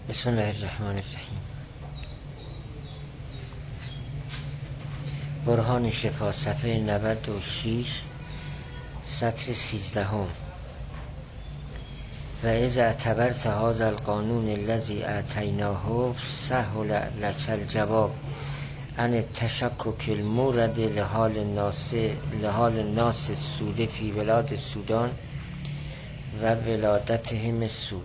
بسم الله الرحمن الرحیم. برهان شفا، صفحه 96، سطر 13. و اذا اعتبرت هذا القانون الذي اعطیناه سهل لك الجواب عن التشکک المورد لحال الناس السود فی بلاد السودان و ولادتهم السود.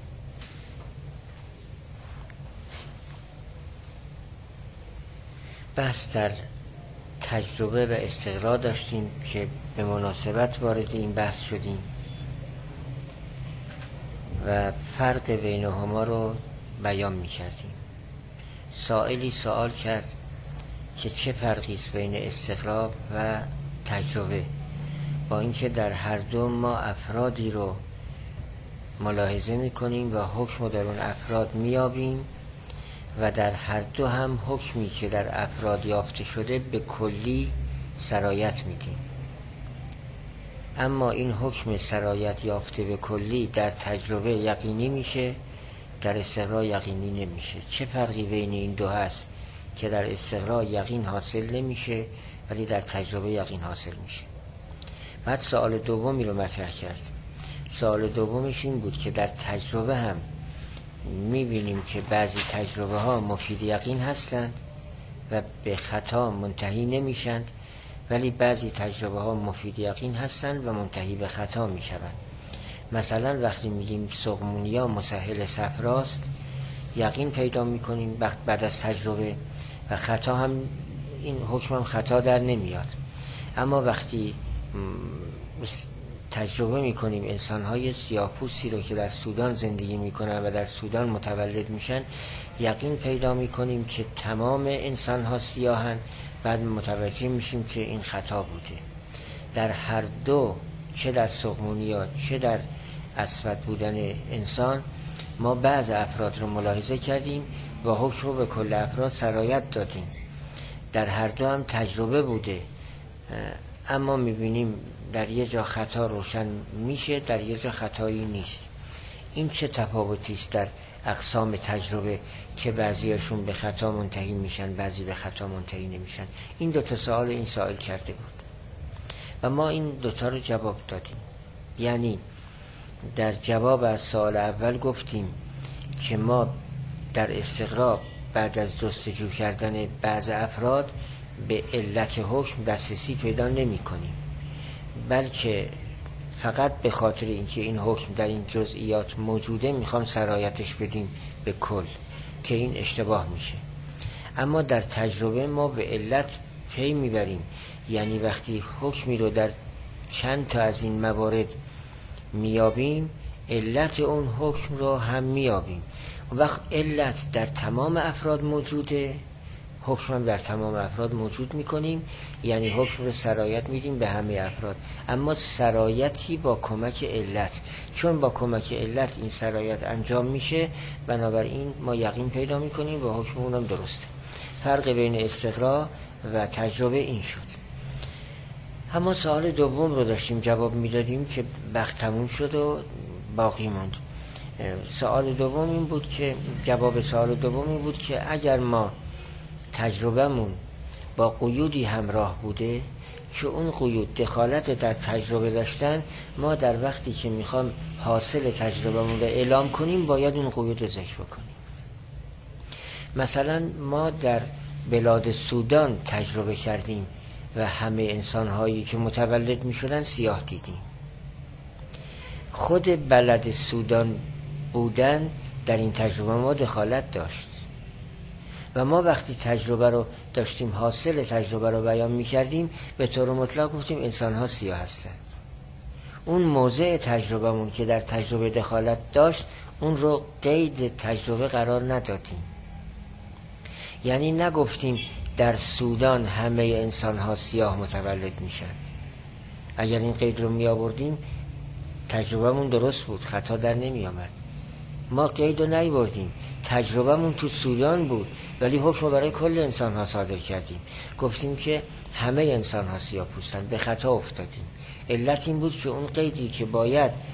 بحث در تجربه و استقرا داشتیم که به مناسبت وارد این بحث شدیم و فرق بینهما رو بیان می کردیم. سائلی سوال کرد که چه فرقی است بین استقرا و تجربه، با اینکه در هر دو ما افرادی رو ملاحظه می کنیم و حکم رو در اون افراد می یابیم و در هر دو هم حکمی که در افراد یافته شده به کلی سرایت میدیم. اما این حکم سرایت یافته به کلی در تجربه یقینی میشه، در استقرا یقینی نمیشه. چه فرقی بین این دو هست که در استقرا یقین حاصل نمیشه ولی در تجربه یقین حاصل میشه؟ بعد سوال دومی رو مطرح کرد. سوال دومش این بود که در تجربه هم میبینیم که بعضی تجربه ها مفید یقین هستند و به خطا منتهی نمیشند، ولی بعضی تجربه ها مفید یقین هستند و منتهی به خطا میشوند. مثلا وقتی میگیم سقمونیا مسهل صفراست، یقین پیدا میکنیم بعد از تجربه و خطا هم، این حکم هم خطا در نمیاد. اما وقتی تجربه میکنیم انسان‌های سیاه‌پوستی رو که در سودان زندگی میکنن و در سودان متولد میشن، یقین پیدا میکنیم که تمام انسان‌ها سیاهن، بعد متوجه میشیم که این خطا بوده. در هر دو، چه در سقمونیا چه در اسود بودن انسان، ما بعض افراد رو ملاحظه کردیم و حکم رو به کل افراد سرایت دادیم. در هر دو هم تجربه بوده، اما میبینیم در یه جا خطا روشن میشه، در یه جا خطایی نیست. این چه تفاوتی است در اقسام تجربه که بعضیاشون به خطا منتهی میشن، بعضی به خطا منتهی نمیشن؟ این دوتا سوال این سائل کرده بود و ما این دوتا رو جواب دادیم. یعنی در جواب از سوال اول گفتیم که ما در استقرا بعد از جستجو کردن بعض افراد به علت حکم دسترسی پیدا نمی کنیم، بلکه فقط به خاطر اینکه این حکم در این جزئیات موجوده میخوام سرایتش بدیم به کل، که این اشتباه میشه. اما در تجربه ما به علت پی میبریم، یعنی وقتی حکمی رو در چند تا از این موارد میابیم، علت اون حکم رو هم میابیم. وقت علت در تمام افراد موجوده، حکم هم در تمام افراد موجود میکنیم، یعنی حکم رو سرایت میدیم به همه افراد، اما سرایتی با کمک علت. چون با کمک علت این سرایت انجام میشه، بنابراین ما یقین پیدا میکنیم و حکم اونم درسته. فرق بین استقرا و تجربه این شد. اما سوال دوم رو داشتیم جواب میدادیم که وقت تموم شد و باقی موند. سوال دوم این بود که جواب سوال دوم این بود که اگر ما تجربهمون با قیودی همراه بوده که اون قیود دخالت در تجربه داشتن، ما در وقتی که میخوام حاصل تجربهمون رو اعلام کنیم باید اون قیود رو ذکر بکنیم. مثلا ما در بلاد سودان تجربه کردیم و همه انسانهایی که متولد میشدن سیاه دیدیم. خود بلد سودان بودن در این تجربه ما دخالت داشت و ما وقتی تجربه رو داشتیم، حاصل تجربه رو بیان می‌کردیم، به طور مطلق گفتیم انسان‌ها سیاه هستند. اون موضع تجربهمون که در تجربه دخالت داشت، اون رو قید تجربه قرار ندادیم. یعنی نگفتیم در سودان همه انسان‌ها سیاه متولد میشن. اگر این قید رو می‌آوردیم تجربهمون درست بود، خطا در نمی‌آمد. ما قید رو نیاوردیم، تجربهمون تو سودان بود ولی حکم برای کل انسان ها صادر کردیم. گفتیم که همه انسان ها سیاه‌پوستن، به خطا افتادیم. علت این بود که اون قیدی که باید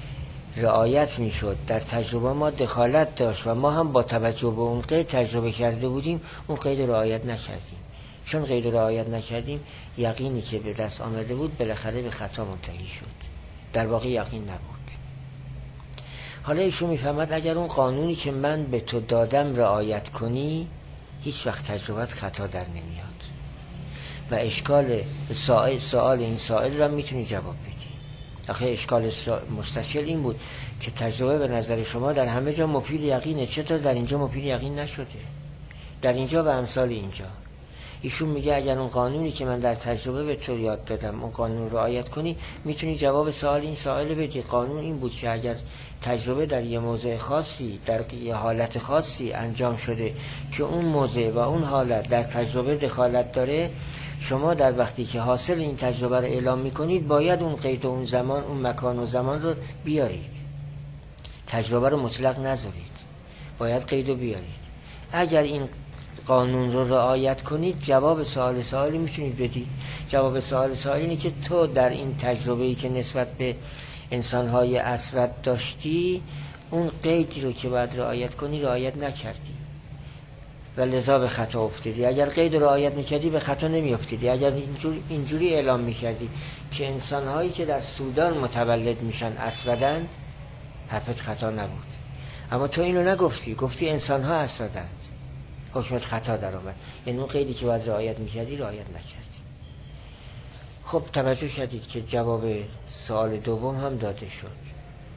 رعایت میشد، در تجربه ما دخالت داشت و ما هم با توجه به اون قید تجربه کرده بودیم، اون قید رعایت نکردیم. چون قید رعایت نکردیم، یقینی که به دست آمده بود بالاخره به خطا منتهی شد، در واقع یقین نبود. حالا ایشون میفهمد اگر اون قانونی که من به تو دادم رعایت کنی، هیچ وقت تجربت خطا در نمیاد و اشکال سوال این سائل را میتونی جواب بدی. آخه اشکال مستشکل این بود که تجربه به نظر شما در همه جا مفید یقینه، چطور در اینجا مفید یقین نشده؟ در اینجا و امثال اینجا. ایشون میگه اگر اون قانونی که من در تجربه به تو یاد دادم اون قانون رعایت کنی، میتونی جواب سوال این سائل بدی. قانون این بود که اگر تجربه در یه موضع خاصی، در یه حالت خاصی انجام شده که اون موضع و اون حالت در تجربه دخالت داره، شما در وقتی که حاصل این تجربه رو اعلام میکنید باید اون قید و اون زمان، اون مکان و زمان رو بیارید. تجربه رو مطلق نذارید، باید قید رو بیارید. اگر این قانون رو رعایت کنید، جواب سوالی میتونید بدید. جواب سوال اینه که تو در این تجربه‌ای که نسبت به انسان‌های اسود داشتی، اون قیدی رو که باید رعایت کنی رعایت نکردی و لذا به خطا افتادی. اگر قید رعایت میکردی به خطا نمیافتیدی. اگر اینجوری اعلام میکردی که انسان‌هایی که در سودان متولد میشن اسودند، حرفت خطا نبود. اما تو اینو نگفتی، گفتی انسان‌ها اسودند، حکمت خطا در آمد. یعنی اون قیدی که باید رعایت میکردی رعایت نکردی. خب توجه شدید که جواب سوال دوم هم داده شد.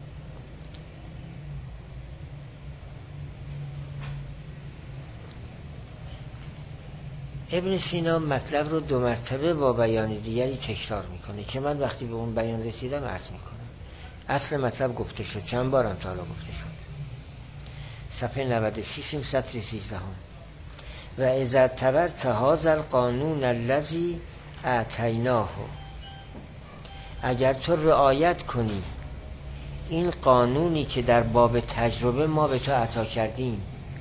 ابن سینا مطلب رو 2 مرتبه با بیان دیگری تکرار میکنه که من وقتی به اون بیان رسیدم عرض میکنم. اصل مطلب گفته شد، چند بارم تا حالا گفته شد. صفحه 96 سطر 13. و اذا اعتبرت هذا القانون الذي اعطیناه، اگر تو رعایت کنی این قانونی که در باب تجربه ما به تو عطا کردیم،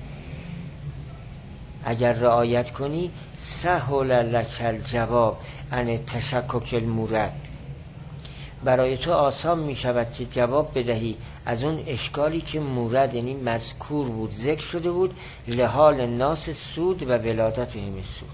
اگر رعایت کنی، سهل لک الجواب عن تشکک المورد، برای تو آسان می شود که جواب بدهی از اون اشکالی که مورد یعنی مذکور بود، ذکر شده بود، لحال ناس سود و ولادت هم سود.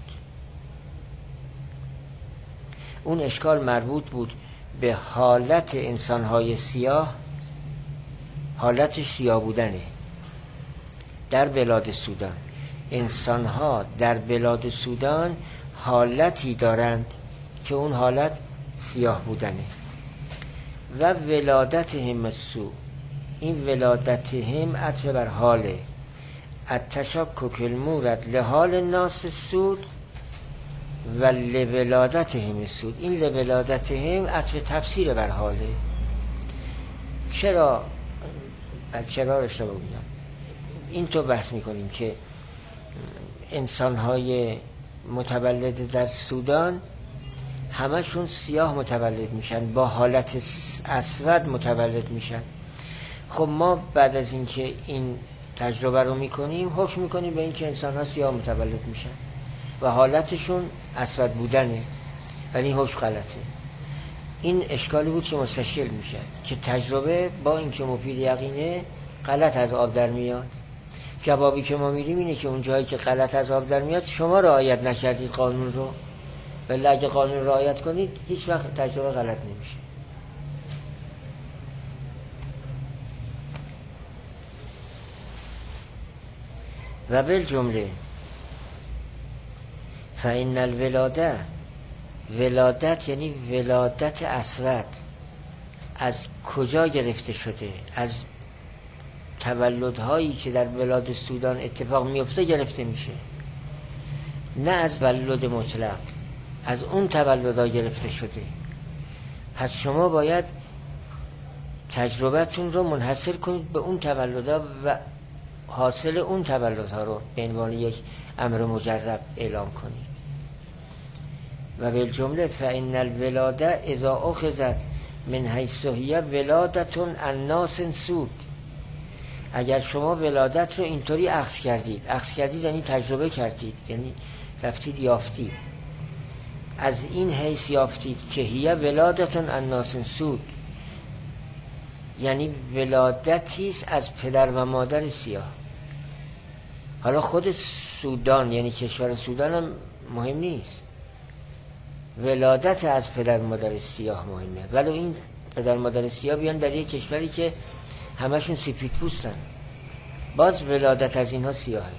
اون اشکال مربوط بود به حالت انسانهای سیاه، حالتش سیاه بودنه در بلاد سودان. انسانها در بلاد سودان حالتی دارند که اون حالت سیاه بودنه. و ولادت هم السود، این ولادت هم عطف بر حاله. التشکک المورد لحال الناس سود و لولادت هم السود، این لولادت هم عطف تفسیر بر حاله. چرا اشتباه بودم؟ این تو بحث میکنیم که انسانهای متولد در سودان همشون سیاه متولد میشن، با حالت اسود متولد میشن. خب ما بعد از اینکه این تجربه رو میکنیم حکم میکنیم به اینکه انسانها سیاه متولد میشن و حالتشون اسود بودنه، ولی این حکم غلطه. این اشکالی بود که مستشکل میشه که تجربه با اینکه مفید یقینه غلط از آب در میاد. جوابی که ما میدیم اینه که اون جایی که غلط از آب در میاد شما رعایت نکردید قانون رو، ولی اگه قانون رعایت کنید هیچ وقت تجربه غلط نمیشه. و بالجمله فإن الولاده، ولادت یعنی ولادت اسود از کجا گرفته شده؟ از تولدهایی که در بلاد سودان اتفاق میفته گرفته میشه، نه از تولد مطلق، از اون تولدها گرفته شده. پس شما باید تجربتون رو منحصر کنید به اون تولدها و حاصل اون تولدها رو به عنوان یک امر مجرب اعلام کنید. و بالجمله فإن الولاده اذا اخذت من حیث هی ولادتون الناس سود، اگر شما ولادت رو اینطوری اخذ کردید یعنی تجربه کردید، یعنی رفتید یافتید، از این حیث یافتید که هی ولادتون الناس سود، یعنی ولادتی است از پدر و مادر سیاه. حالا خود سودان یعنی کشور سودان هم مهم نیست، ولادت از پدر مادر سیاه مهمه. ولی این پدر مادر سیاه بیان در یک کشوری که همشون سفید پوستن، باز ولادت از اینها سیاهه.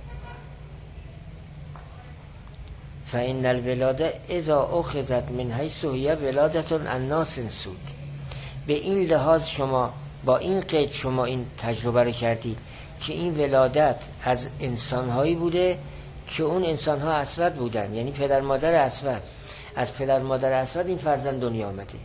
فإن الولاده اذا اخذت من حیث هی ولادة الناس سود. به این لحاظ شما با این قید شما این تجربه رو کردید که این ولادت از انسانهایی بوده که اون انسانها اسود بودن، یعنی پدر مادر اسود. از پدر مادر اسود این فرزند دنیا آمده.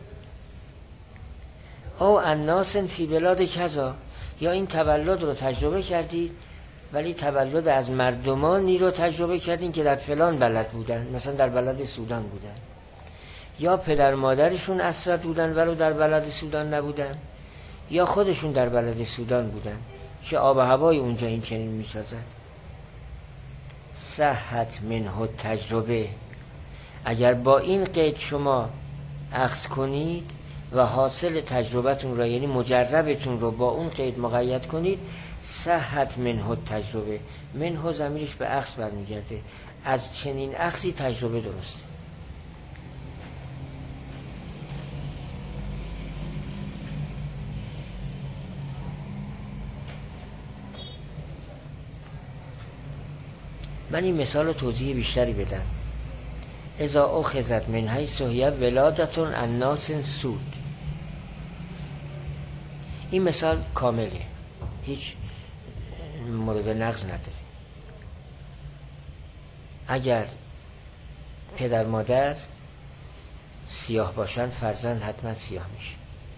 او الناس فی بلاد کذا، یا این تولد رو تجربه کردید ولی تولد از مردمانی رو تجربه کردین که در فلان بلد بودن، مثلا در بلد سودان بودن، یا پدر مادرشون اسود بودن ولو در بلد سودان نبودن، یا خودشون در بلد سودان بودن که آب و هوای اونجا این چنین میسازد. صحت منه تجربه. اگر با این قید شما اخذ کنید و حاصل تجربتون را یعنی مجربتون رو با اون قید مقید کنید، صحت منه تجربه. منه ضمیرش به اخذ برمیگرده، از چنین اخذی تجربه درسته. من این مثال رو توضیح بیشتری بدم. اذا اخذت من حیث هی ولادة الناس سود. این مثال کامله، هیچ مورد نقض نداره. اگر پدر مادر سیاه باشن فرزند حتما سیاه میشه،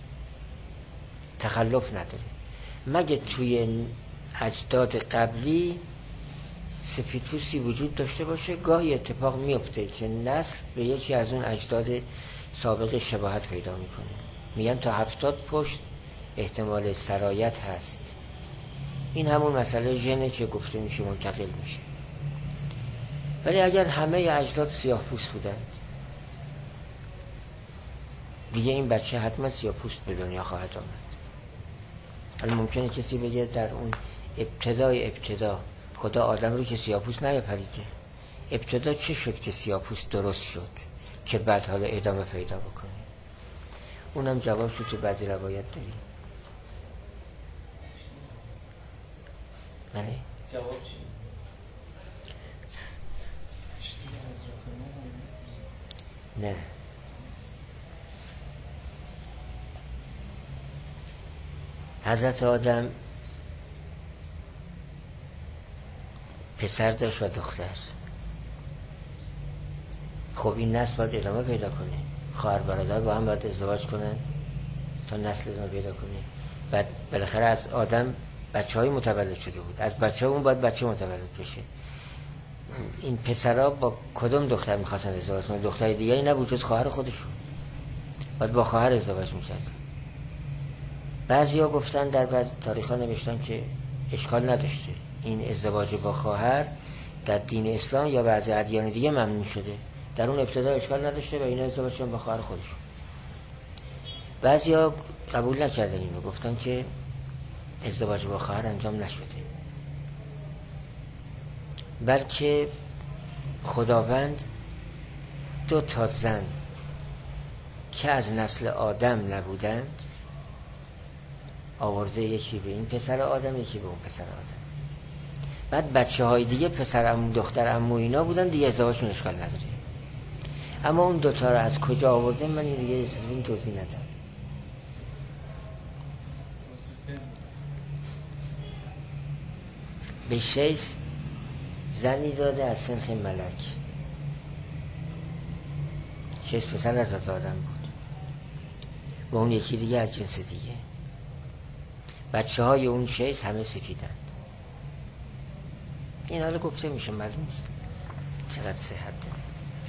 تخلف نداره. مگه توی اجداد قبلی سفیدپوستی وجود داشته باشه، گاهی اتفاق میفته که نسل به یکی از اون اجداد سابق شباهت پیدا میکنه. میگن تا 70 پشت احتمال سرایت هست. این همون مسئله ژنه که گفته میشه منتقل میشه. ولی اگر همه اجداد سیاه پوست بودن دیگه این بچه حتما سیاه پوست به دنیا خواهد آمد. حالا ممکنه کسی بگه در اون ابتدا خدا آدم رو که سیاه‌پوست نیافریده، ابتدا چه شد که سیاه‌پوست درست شد که بعد حالا ادامه پیدا بکنه؟ اونم جواب شد تو بعضی روایت داریم. بله جواب چی؟ نه حضرت آدم پسر داشت و دختر. خب این نسل باید ادامه پیدا کنه، خواهر برادر با هم باید ازدواج کنن تا نسل ادامه پیدا کنه. بعد بالاخره از آدم بچه های متولد شده بود، از بچه ها اون باید بچه متولد بشه. این پسرها با کدوم دختر میخواستن ازدواج کنن؟ دختر دیگری نبود جز خواهر خودشون، باید با خواهر ازدواج میکرد. بعضی ها گفتن، در بعض تاریخ ها نوشتن که اشکال نداشته، این ازدواج با خواهر در دین اسلام یا بعضی ادیان دیگه ممنوع شده، در اون ابتدا اشکال نداشته و اینا ازدواج کردن با خواهر خودشون. بعضیا قبول نکردن اینو، گفتن که ازدواج با خواهر انجام نشده، بلکه خداوند 2 تا زن که از نسل آدم نبودند آورده، یکی به این پسر آدم یکی به اون پسر آدم. بعد بچه های دیگه پسر عمو دختر عمو اینا بودن دیگه، ازدواجشون اشکال نداره. اما اون 2 تا رو از کجا آورده من این دیگه این توضیح ندم. به 6 زنی داده از سنخ ملک، 6 پسر از آدم بود و اون یکی دیگه از جنس دیگه. بچه های اون 6 همه سفیدند. این حالا گفته میشه، معلوم نیست چقدر صحت داره.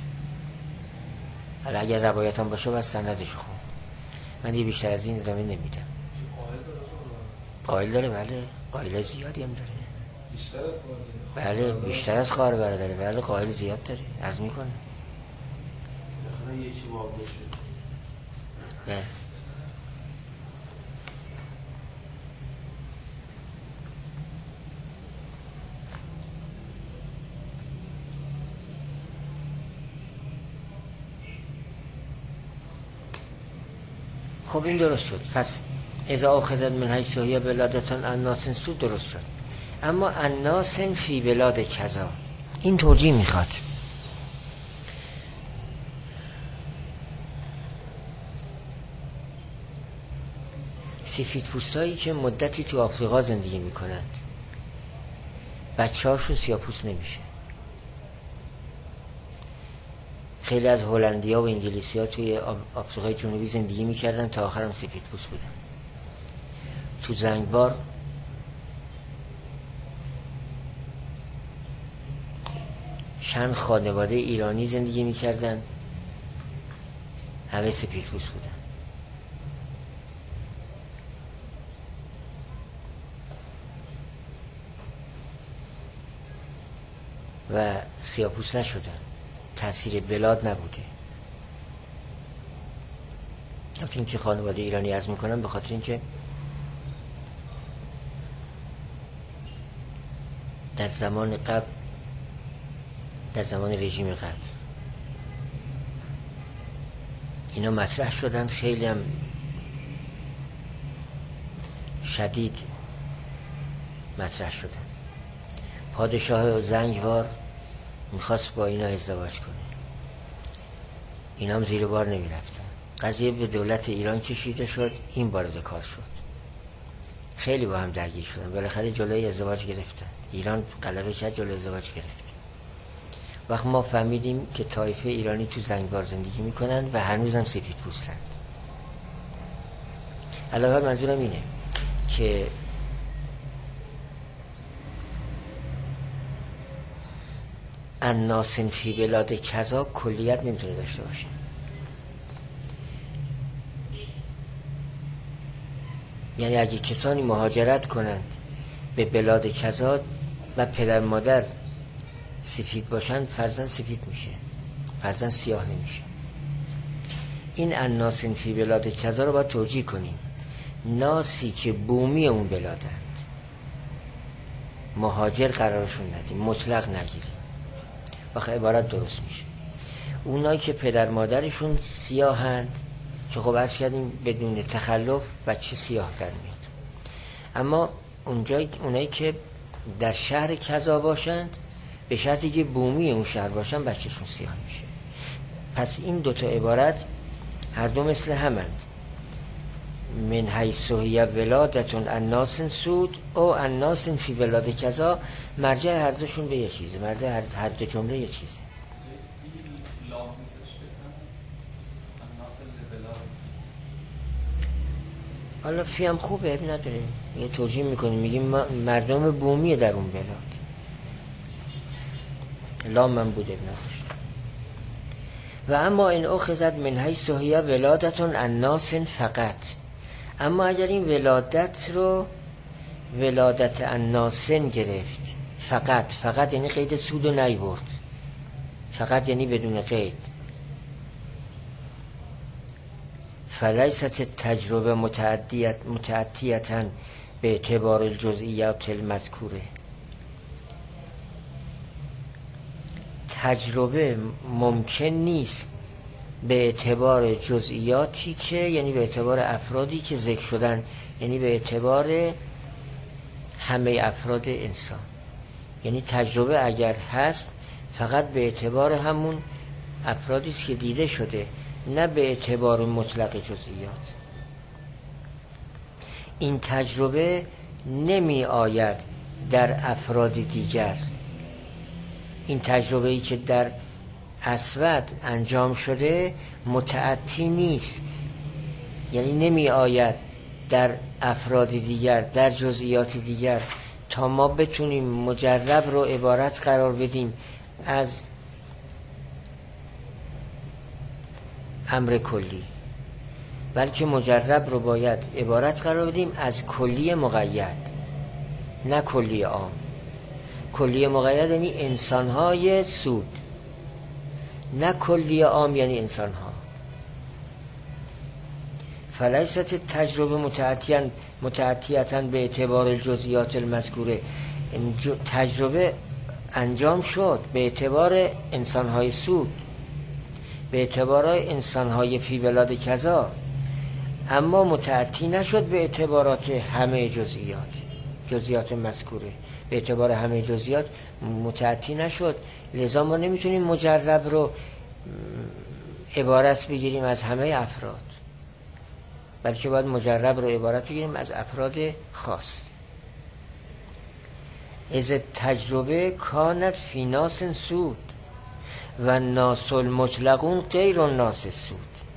حالا اگر روایت هم باشه باید سندش خون. من دیگه بیشتر از این ادامه نمیدم. قائل داره؟ بله قائل زیادی هم داره. بیشتر از بله بیشتر از خواهر برادره. بله قائل زیاد داره، عرض میکنه. یکی واقع شد. بله خب این درست شد. پس اذا اخذت من حیث هی بلادتون الناس سود درست شد. اما الناس فی بلاد کذا این توجیه میخواد. سفید پوستایی که مدتی تو آفریقا زندگی میکنند بچه هاشون سیاه‌پوست نمیشه. خیلی از هلندی ها و انگلیسی ها توی آفریقای جنوبی زندگی میکردن تا آخرم سفید پوست بودن. تو زنگبار چند خانواده ایرانی زندگی میکردن، همه سفید پوست بودن. و سیاه‌پوست نشدن. تأثیر بلاد نبوده. البته اینکه خانواده ایرانی عرض میکنم به خاطر اینکه در زمان قبل، در زمان رژیم قبل اینا مطرح شدن، خیلی هم شدید مطرح شدن. پادشاه زنگبار میخواست با اینا ازدواج کنه، اینا هم زیر بار نمیرفتن. قضیه به دولت ایران کشیده شد، این وارد کار شد. خیلی با هم درگیر شدن، بالاخره جلوی ازدواج گرفتن. ایران غلبه کرد، جلوی ازدواج گرفت. وقت ما فهمیدیم که طایفه ایرانی تو زنگبار زندگی میکنن و هنوزم سفید پوستند. علاوه منظورم اینه که الناس فی بلاد کذا کلیت نمیتونه داشته باشه. یعنی اگه کسانی مهاجرت کنند به بلاد کذا و پدر مادر سفید باشن، فرزند سفید میشه، فرزند سیاه نمیشه. این الناس فی بلاد کذا رو باید توجیه کنیم. ناسی که بومی اون بلادند، مهاجر قرارشون ندیم، مطلق نگیریم، واقعا عبارت درست میشه. اونایی که پدر مادرشون سیاهند، که خب عرض کردیم بدون تخلف بچه سیاه در میاد. اما اونایی که در شهر کذا باشند، به شرطی که بومی اون شهر باشن، بچهشون سیاه میشه. پس این دوتا عبارت هر دو مثل همند. من حیث هی ولادتون الناس سود او الناس فی بلاد کذا، مرجع هر دوشون به یه چیزه، مرجع هر دو جمله یه چیزه. حالا فی هم خوبه، اب نداره، یه توجیه میکنیم، میگیم مردم بومیه در اون بلاد. لام من بوده نداشت. و اما این اخذت من حیث هی ولادتون الناس فقط. اما اگر این ولادت رو ولادت الناسن گرفت، فقط یعنی قید سود رو نیورد، فقط یعنی بدون قید، فلیست تجربه متعدیتاً به اعتبار الجزئیات المذکوره. تجربه ممکن نیست به اعتبار جزئیاتی که، یعنی به اعتبار افرادی که ذکر شدن، یعنی به اعتبار همه افراد انسان. یعنی تجربه اگر هست فقط به اعتبار همون افرادی است که دیده شده، نه به اعتبار مطلق جزئیات. این تجربه نمی آید در افراد دیگر. این تجربه‌ای که در اسود انجام شده متعدی نیست، یعنی نمی آید در افراد دیگر، در جزئیات دیگر، تا ما بتونیم مجرب رو عبارت قرار بدیم از امر کلی، بلکه مجرب رو باید عبارت قرار بدیم از کلی مقید، نه کلی عام. کلی مقید یعنی انسان‌های سود، نه کلی عام یعنی انسان‌ها. فلیست تجربه متعدیتاً به اعتبار الجزئیات المذکوره. تجربه انجام شد به اعتبار انسان‌های سود، به اعتبار انسان‌های فی بلاد کذا، اما متعدی نشد به اعتبارات همه جزئیات مذکوره، به اعتبار همه جزئیات متعدی نشد. لذا ما نمیتونیم مجرب رو عبارت بگیریم از همه افراد، بلکه باید مجرب رو عبارت بگیریم از افراد خاص. از تجربه کانت فی ناس سود و ناس المطلقون غیر الناس سود.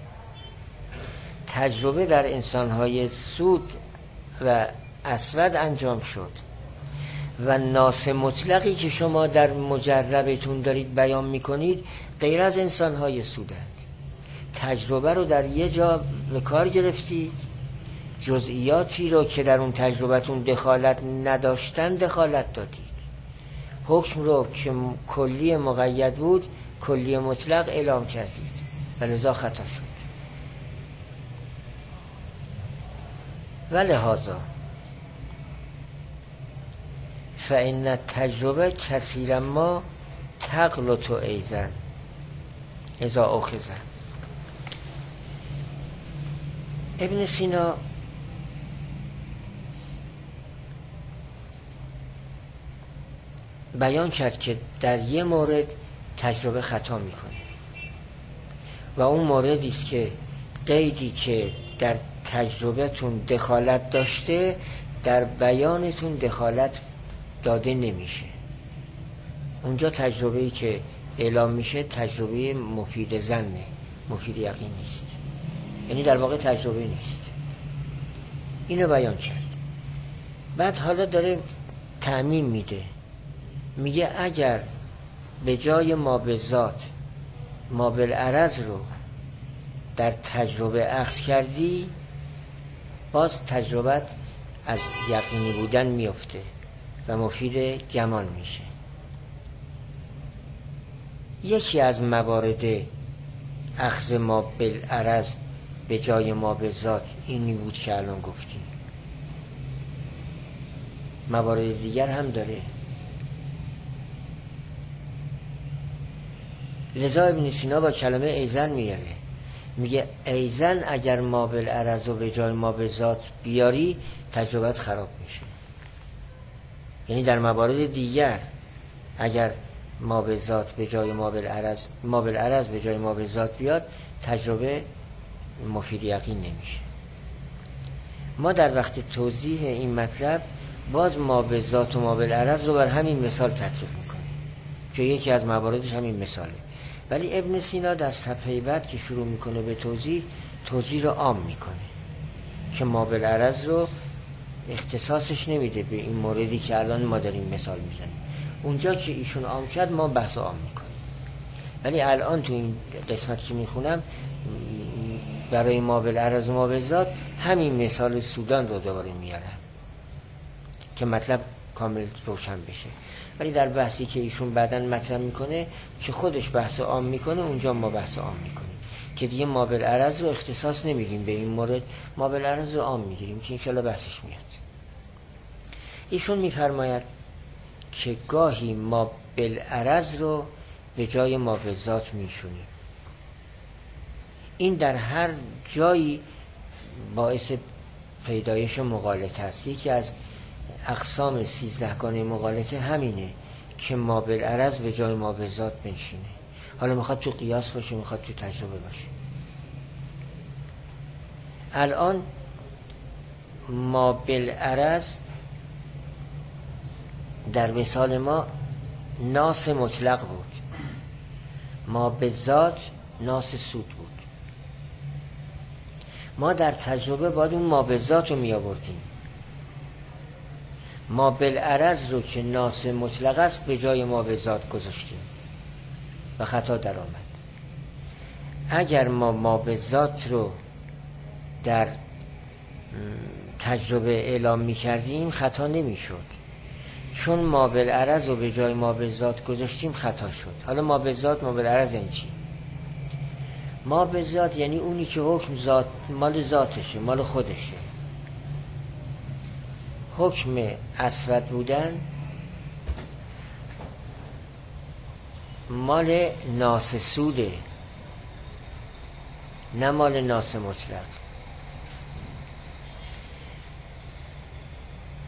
تجربه در انسانهای سود و اسود انجام شد و ناس مطلقی که شما در مجربتون دارید بیان میکنید غیر از انسانهای سودند. تجربه رو در یه جا به کار گرفتید، جزئیاتی رو که در اون تجربتون دخالت نداشتن دخالت دادید، حکم رو که کلی مقید بود کلی مطلق اعلام کردید و لذا خطا شد. و لحاظا فإن التجربه کثیرا ما تغلط ایزن اذا اخذ. ابن سینا بیان کرد که در یه مورد تجربه خطا میکنه و اون موردی است که قیدی که در تجربهتون دخالت داشته در بیانتون دخالت داده نمیشه. اونجا تجربه‌ای که اعلام میشه تجربه مفید ظنه، مفید یقین نیست، یعنی در واقع تجربه نیست. اینو بیان کرد. بعد حالا داره تعمیم میده، میگه اگر به جای ما به ذات ما بالعرض رو در تجربه اخذ کردی باز تجربت از یقینی بودن میفته و مفید گمان میشه. یکی از موارد اخذ ما بالعرض به جای ما به ذات اینی بود که الان گفتیم. موارد دیگر هم داره. لذا ابن سینا با کلمه ایزن میاره، میگه ایزن اگر ما بالعرض و به جای ما به ذات بیاری تجربت خراب میشه. یعنی در موارد دیگر اگر ما به ذات به جای ما بالعرض به جای ما به ذات بیاد تجربه مفید یقین نمیشه. ما در وقت توضیح این مطلب باز ما به ذات و ما بالعرض رو بر همین مثال تطبیق میکنیم که یکی از مواردش همین مثاله. ولی ابن سینا در صفحه بعد که شروع میکنه به توضیح رو عام میکنه که ما بالعرض رو اختصاصش نمیده به این موردی که الان ما داریم مثال میزنیم. اونجا که ایشون عام کرد ما بحث عام میکنیم. ولی الان تو این قسمت که میخونم برای ما بالعرض و ما بالذات همین مثال سودان رو دوباره میارم که مطلب کامل روشن بشه. ولی در بحثی که ایشون بعداً مطرح میکنه که خودش بحث عام میکنه اونجا ما بحث عام میکنیم که دیگه ما بالعرض رو اختصاص نمیدیم به این مورد، ما بالعرض رو عام میگیریم که انشالله بحثش میاد. ایشون میفرماید که گاهی ما بالعرض رو به جای ما به ذات میشونیم. این در هر جایی باعث پیدایش مغالطه است. یکی از اقسام 13 گانه مغالطه همینه که ما بالعرض به جای ما به ذات بنشینه. حالا میخواد تو قیاس باشه، میخواد تو تجربه باشه. الان ما بالعرض در مثال ما ناس مطلق بود، ما به ذات ناس سود بود. ما در تجربه باید اون ما به ذات رو می آوردیم. ما بالعرض رو که ناس مطلق است به جای ما به ذات گذاشتیم و خطا در آمد. اگر ما به ذات رو در تجربه اعلام می کردیم خطا نمی شد، چون ما بالعرض رو به جای ما به ذات گذاشتیم خطا شد. حالا ما به ذات ما بالعرض این چی؟ ما به ذات یعنی اونی که حکم ذات مال ذاتشه، مال خودشه. حکم اسود بودن مال ناس سوده، نه مال ناس مطلق.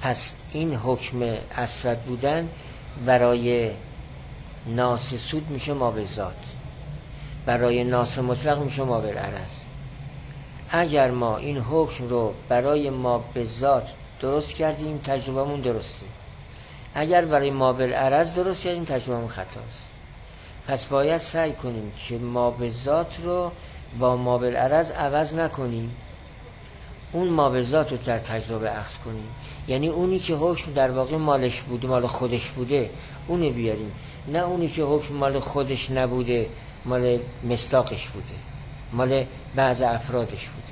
پس این حکم اثبت بودن برای ناس سود میشه ما به ذات، برای ناس مطلق میشه ما بالعرض. اگر ما این حکم رو برای ما به ذات درست کردیم تجربهمون درسته، اگر برای ما بالعرض درست کردیم تجربهمون خطاست. پس باید سعی کنیم که ما به ذات رو با ما بالعرض عوض نکنیم، اون ما به ذات رو در تجربه اخذ کنیم. یعنی اونی که حکم در واقع مالش بوده، مال خودش بوده، اونو بیاریم، نه اونی که حکم مال خودش نبوده، مال مصداقش بوده، مال بعض افرادش بوده.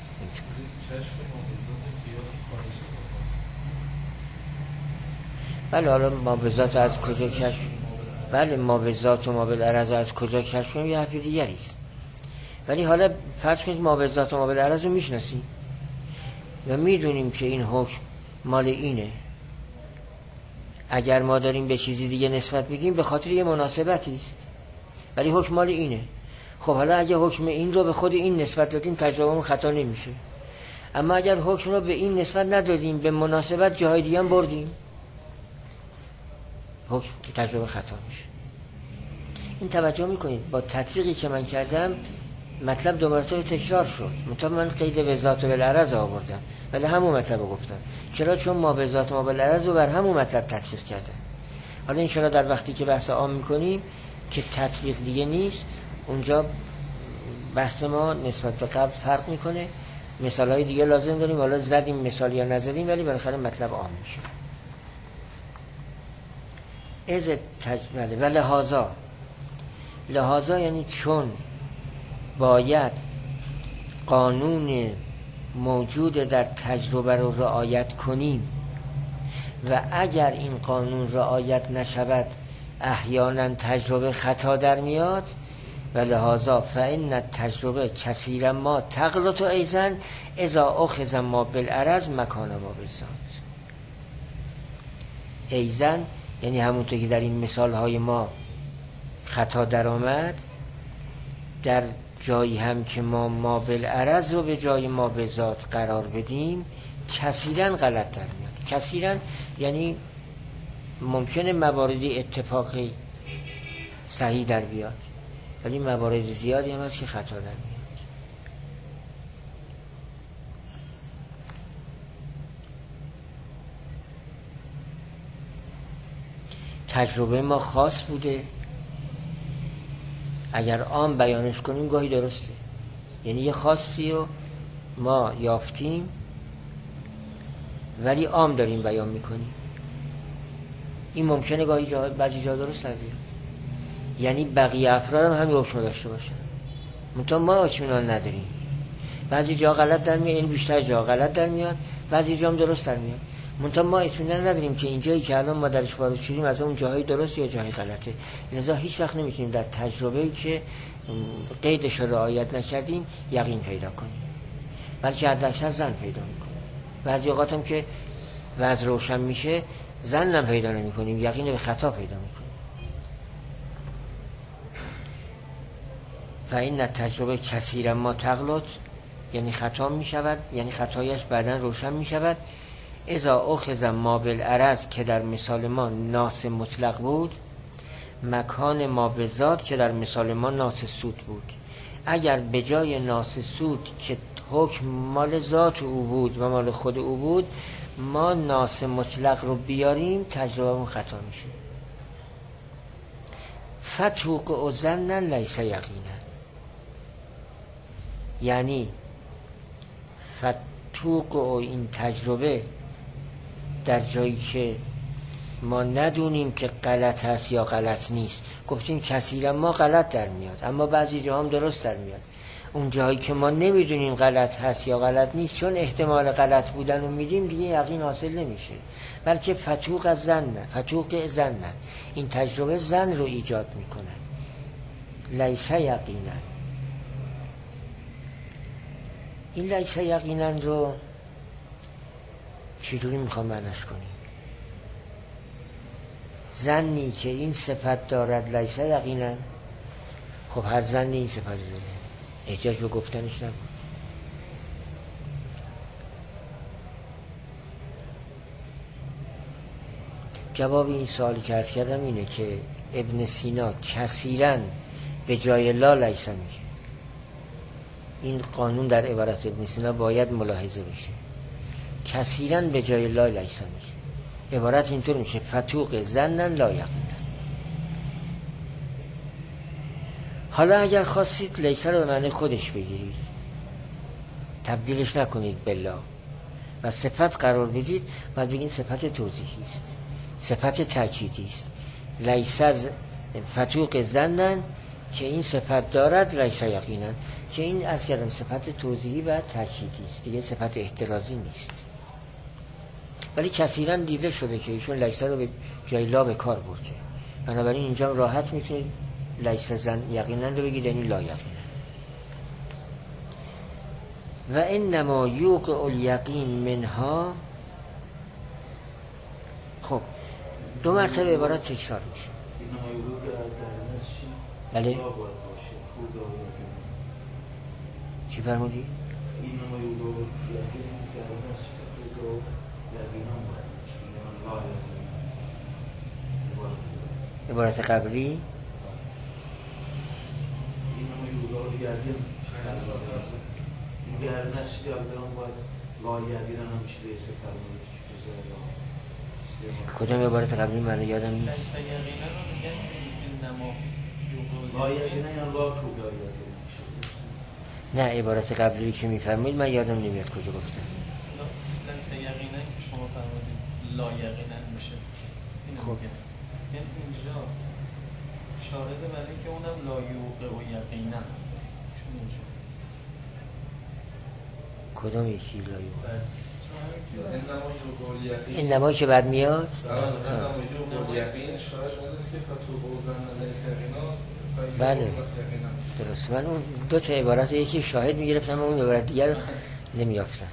بله حالا ما به ذات از کجا کشف، بله ما به ذات و ما بالعرض از کجا کشف کنیم یه حرف دیگری است. ولی حالا فرض کنید ما به ذات و ما بالعرض رو میشناسیم و میدونیم که این حکم مال اینه. اگر ما داریم به چیزی دیگه نسبت بدیم به خاطر یه مناسبتی است، ولی حکم مال اینه. خب حالا اگه حکم این رو به خود این نسبت دادیم تجربهمون خطا نمیشه. اما اگر حکم رو به این نسبت ندادیم، به مناسبت جاهای دیگه هم بردیم، حکم تجربه خطا میشه. این توجه میکنید با تطبیقی که من کردم مطلب دو مرتبه تکرار شد، منتها من قید به ذات و بالعرض آوردم ولی همون مطلب رو گفتم. چرا؟ چون ما به ذات و ما بالعرض رو بر همون مطلب تطبیق کردم. حالا انشاءالله در وقتی که بحث عام میکنیم که تطبیق دیگه نیست، اونجا بحث ما نسبت به قبل فرق میکنه، مثالهای دیگه لازم داریم، حالا زدیم مثال یا نزدیم ولی بالاخره مطلب عام میشه. از تجمله و لحاظا یعنی چون باید قانون موجود در تجربه رو رعایت کنیم و اگر این قانون رعایت نشود احیانا تجربه خطا در میاد، و لحاظا فإن التجربه کثیرا ما تغلط ایضا اذا اخذ ما بالعرض مکان ما بالذات. ایضا یعنی همونطور که در این مثال های ما خطا در آمد، در جایی هم که ما بالعرض رو به جای ما به ذات قرار بدیم کثیرا غلط در میاد. کثیرا یعنی ممکنه مواردی اتفاقی صحیح در بیاد ولی موارد زیادی هم هست که خطا در میاد. تجربه ما خاص بوده، اگر عام بیانش کنیم گاهی درسته، یعنی یه خاصی رو ما یافتیم ولی عام داریم بیان میکنیم، این ممکنه گاهی بعضی جا درست در بیاد. یعنی بقیه افراد هم همین حکم داشته باشن منتها ما اطمینان نداریم، بعضی جا غلط در میاد، این بیشتر جا غلط در میاد، بعضی جا هم درست در میاد، منتها ما اطمینان نداریم که اینجایی که الان ما درش وارد شدیم از اون جاهای درست یا جاهای غلطه. لذا هیچ وقت نمیتونیم در تجربه‌ای که قیدش رو رعایت نکردیم یقین پیدا کنیم، بلکه حداکثر ظن پیدا میکنیم. بعضی اوقات هم که وضع روشن میشه ظن هم پیدا نمیکنیم، یقین به خطا پیدا میکنیم. فإن التجربه کثیرا ما تغلط یعنی خطا میشود، یعنی خطایش بعداً روشن میشود. اذا اخذ ما بالعرض که در مثال ما ناس مطلق بود، مکان ما به ذات که در مثال ما ناس سود بود. اگر به جای ناس سود که حکم مال ذات او بود و مال خود او بود ما ناس مطلق رو بیاریم تجربه خطا میشه. فتوق و ظنا لیس یقینا، یعنی فتوق و این تجربه در جایی که ما ندونیم که غلط هست یا غلط نیست، گفتیم کثیرا ما غلط در میاد اما بعضی جا هم درست در میاد. اون جایی که ما نمیدونیم غلط هست یا غلط نیست چون احتمال غلط بودن رو میدیم دیگه یقین حاصل نمیشه، بلکه فتوق از ظن، این تجربه ظن رو ایجاد میکنه. لیس یقینا، این لیس یقینا رو چجوری میخوام معنیش کنیم؟ ظنی که این صفت دارد لیس یقینا، خب هر ظنی این صفت داره احتیاج به گفتنش نبود. جواب این سوالی که عرض کردم اینه که ابن سینا کثیراً به جای لا لیس میگه. این قانون در عبارت ابن سینا باید ملاحظه بشه. کثیراً به جای لا لیس میگه. عبارت اینطور میشه فتوق ظنا لا یقینا. حالا اگر خواستید لیس رو به معنی خودش بگیرید، تبدیلش نکنید بالله و صفت قرار بدید، بعد بگین صفت توضیحی است، صفت تأکیدی است. لیس فتوق ظنا که این صفت دارد، لیس یقینا که این از کردم صفت توضیحی و تأکیدی است، دیگه صفت احترازی نیست. ولی کثیراً دیده شده که ایشون لیس رو به جای لا به کار برده. بنابراین اینجا راحت میتونید لیس یقینا رو بگید، یعنی لا یقینا. و انما یوقع الیقین منها. خب دو مرتبه عبارت تکرار میشه. بله چی فرمودی؟ عبارت قبلی کدام عبارت قبلی من یادم نیست. نه عبارت قبلی که میفرمایید من یادم نمیاد کجا گفتم. لیس یقینا که شما فرمودید لا یقینا میشه. خب یعنی اینجا شاهد بر اینکه اونم لا یوقع و یقینا چون اینجا کدام یکی لا یوقع؟ این نمایی که بعد میاد بله درست. من اون دو تا عبارت یکی شاهد میگرفتم و اون عبارت دیگر نمیافتم.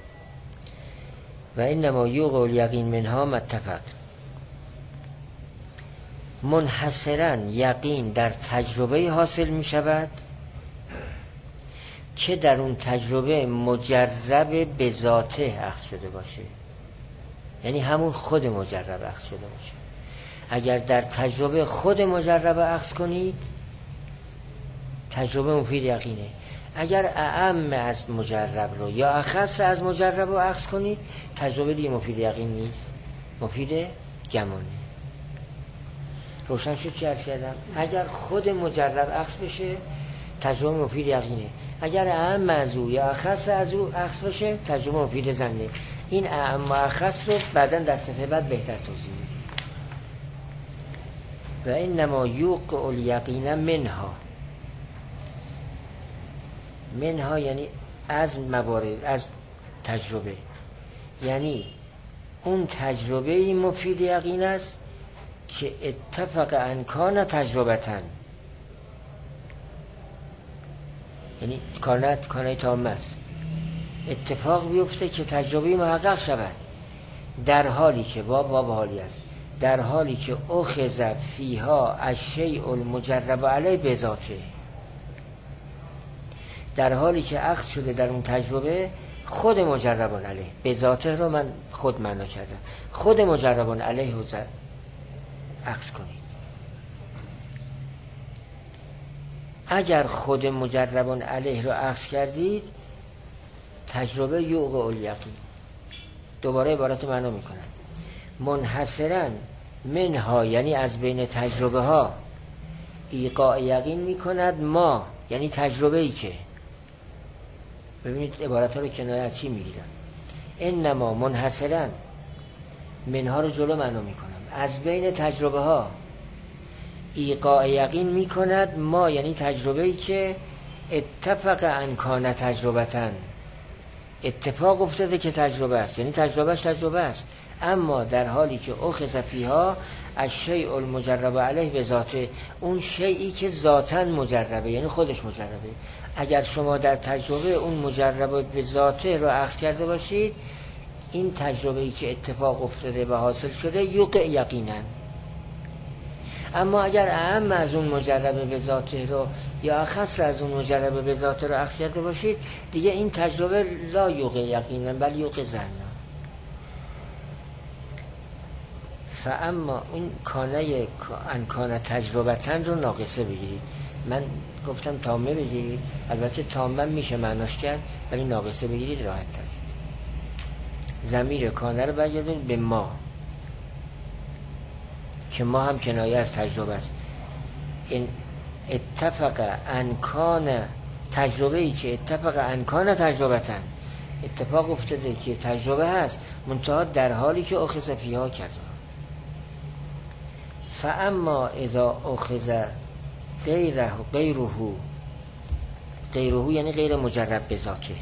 و این نما یوقع الیقین منها متفق. منحصرا یقین در تجربه حاصل می شود که در اون تجربه مجرب به ذاته اخذ شده باشه، یعنی همون خود مجرب اخذ شده باشه. اگر در تجربه خود مجرب اخذ کنید تجربه مفید یقینه. اگر اعم از مجرب رو یا اخص از مجرب رو اخذ کنید تجربه دیگه مفید یقین نیست، مفید گمانه. روشن شد چی عرض کردم؟ اگر خود مجرب اخذ بشه تجربه مفید یقینه، اگر اعم از او یا اخص از او اخذ بشه تجربه مفید ظنه. این اعم و اخص رو بعداً در صفحه بعد بهتر توضیح میدیم. و انما یوقع الیقین منها یعنی از موارد، از تجربه، یعنی اون تجربه مفید یقین است که اتفق ان کان تجربتن، یعنی کانه تامه است، اتفاق بیفته که تجربه محقق شود، در حالی که باب حالی است، در حالی که اخذ فیها الشیء المجرب علیه بذاته، در حالی که اخذ شده در اون تجربه خود مجربان علیه. بذاته رو من خود معنا کردم، خود مجربان علیه رو اخذ کنید. اگر خود مجربان علیه رو اخذ کردید تجربه یوقع الیقین. دوباره عبارت معنا میکنم. منحصرا منها یعنی از بین تجربه ها ایقاع یقین میکند ما، یعنی تجربه ای که، ببینید عبارت ها رو کنایتی میگیرم. انما منحصرا منها رو جلو معنا میکنم، از بین تجربه ها ایقاع یقین میکند ما، یعنی تجربه ای که اتفق ان کان تجربتن، اتفاق افتاده که تجربه است، یعنی تجربهش تجربه است، اما در حالی که اخذ فیها الشیء المجرب علیه به ذاته، اون شیئی که ذاتاً مجربه یعنی خودش مجربه. اگر شما در تجربه اون مجرب به ذاته رو اخذ کرده باشید این تجربه‌ای که اتفاق افتاده و حاصل شده یوقع یقینا. اما اگر اعم از اون مجرب به ذاته رو یا اخص از اون مجرب به ذاته رو اخذ کرده باشید دیگه این تجربه لا یوقع یقینا بل یوقع ظنا. فاما اون کانه انکان تجربتن رو ناقصه بگیرید. من گفتم تامه بگیرید، البته تامه میشه معناش کرد، ولی ناقصه بگیرید راحت ترید. ضمیر کانه رو برگردید به ما که ما هم کنایه از تجربه است. این اتفق انکان تجربه ای که اتفق انکان تجربتن، اتفاق افتاده که تجربه هست منتها در حالی که اخذ فیها کذا. فاما اذا اخذ غیره یعنی غیر مجرب به ذاته.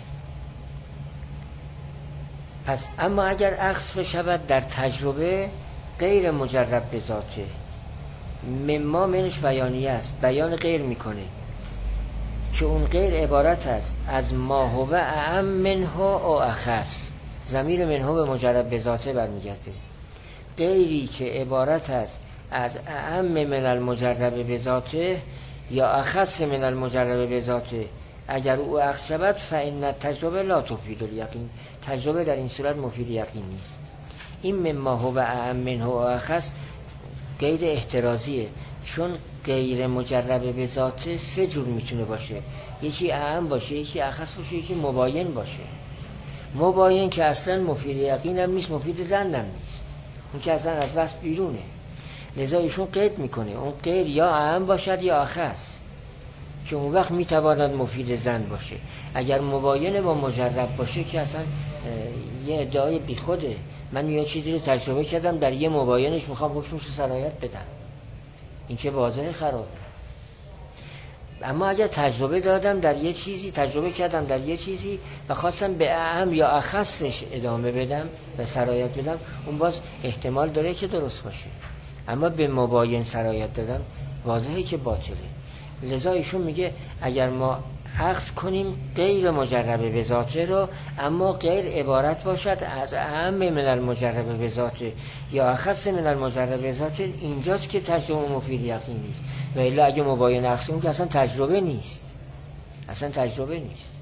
پس اما اگر اخذ بشود در تجربه غیر مجرب به ذاته، مما منش بیانیه است، بیان غیر میکنه که اون غیر عبارت است از ما هو اعم منه او اخص. ضمیر منه به مجرب به ذاته برمیگرده. غیری که عبارت است از اعم من المجرب به ذاته یا اخص من المجرب به ذاته، اگر او اخذ شود فإن تجربه لا تفید الیقین، تجربه در این صورت مفید یقین نیست. این مما هو اعم منه او اخص غیر احترازیه، چون غیر مجرب به ذاته سه جور میتونه باشه، یکی اعم باشه، یکی اخص باشه، یکی مباین باشه. مباین که اصلا مفید یقین هم نیست، مفید ظن هم نیست، اون که اصلا از بس بیرونه. لذا ایشون قید میکنه اون غیر یا اعم باشد یا اخص، که اون وقت میتواند مفید ظن باشه. اگر مباین با مجرب باشه که اصلا یه ادعای بی خوده. من یه چیزی رو تجربه کردم، در یه مباینش میخوام حکمش رو سرایت بدم، این که واضح خرابه. اما اگر تجربه دادم در یه چیزی، تجربه کردم در یه چیزی و خواستم به اعم یا اخصش ادامه بدم و سرایت بدم، اون باز احتمال داره که درست باشه. اما به مباین سرایت دادم واضحه که باطله. لذا ایشون میگه اگر ما اخذ کنیم غیر مجربه به ذاته رو، اما غیر عبارت باشد از اعم من المجربه به ذاته یا اخص من المجربه به ذاته، اینجاست که تجربه مفید یقین نیست. و الا اگه مباین اخذیم که اصلا تجربه نیست، اصلا تجربه نیست.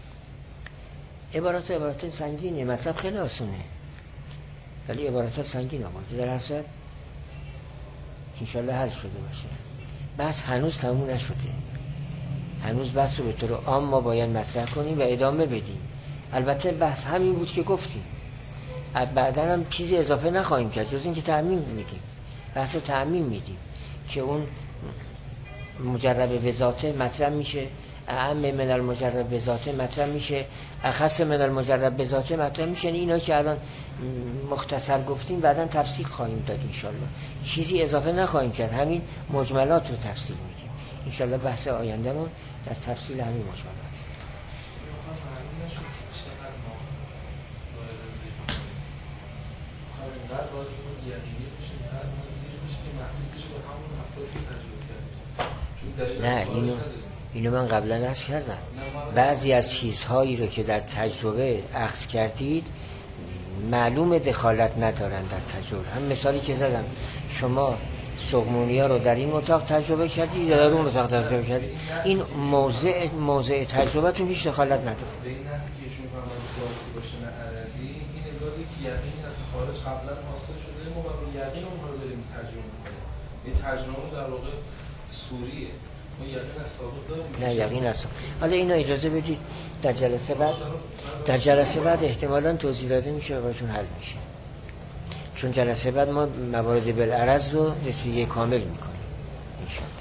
عبارت سنگینه، مطلب خیلی آسونه ولی عبارات سنگین آورده. در اصل انشالله حل شده باشه. بس هنوز تموم نشده، هنوز بحث رو به طور عام ما باید مطرح کنیم و ادامه بدیم. البته بحث همین بود که گفتیم، بعدا هم چیزی اضافه نخواهیم کرد جز این که تعمیم میدیم، بحث رو تعمیم میدیم که اون مجرب به ذاته مطرح میشه، اعم من المجرب به ذاته مطرح میشه، اخص من المجرب به ذاته مطرح میشه. اینا که الان مختصر گفتیم بعدا تفصیل خواهیم داد انشالله، چیزی اضافه نخواهیم کرد، همین مجملات رو تفصیل میدیم انشالله. بحث آیندهمون در تفصیل همین مجملات. نه اینو من قبلا عرض کردم، بعضی از چیزهایی رو که در تجربه اخذ کردید معلوم دخالت ندارن در تجربه. هم مثالی که زدم، شما سقمونیا رو در این اتاق تجربه کردید یا در اون اتاق تجربه کردید، این موضع تجربتون هیچ دخالت نداره. به این نفی که ایشون فرمودن سوالی باشه نه عرضی، این ادعایی که یقین از خارج قبلا حاصل شده ما برای یقین اون رو داریم ترجمه می‌کنیم. این ترجمه در واقع سوریه. ما یقین از ثابت داریم. نه یقین است. حالا اینو اجازه بدید در جلسه بعد احتمالاً توضیح داده میشه و براتون حل میشه، چون جلسه بعد ما موارد بالعرض رو رسیدگی کامل میکنیم انشاءالله.